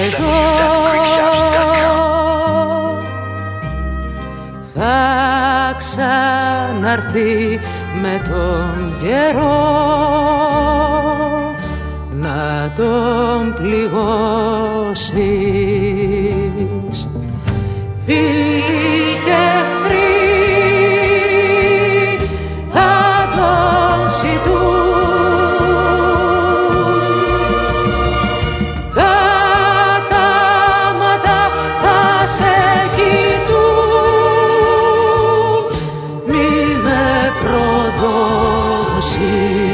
εδώ θα ξαναρθεί με τον καιρό να τον πληγώσεις. Φίλοι και εχθροί θα τον ζητούν, κατάματα θα σε κοιτούν, μη με προδώσεις.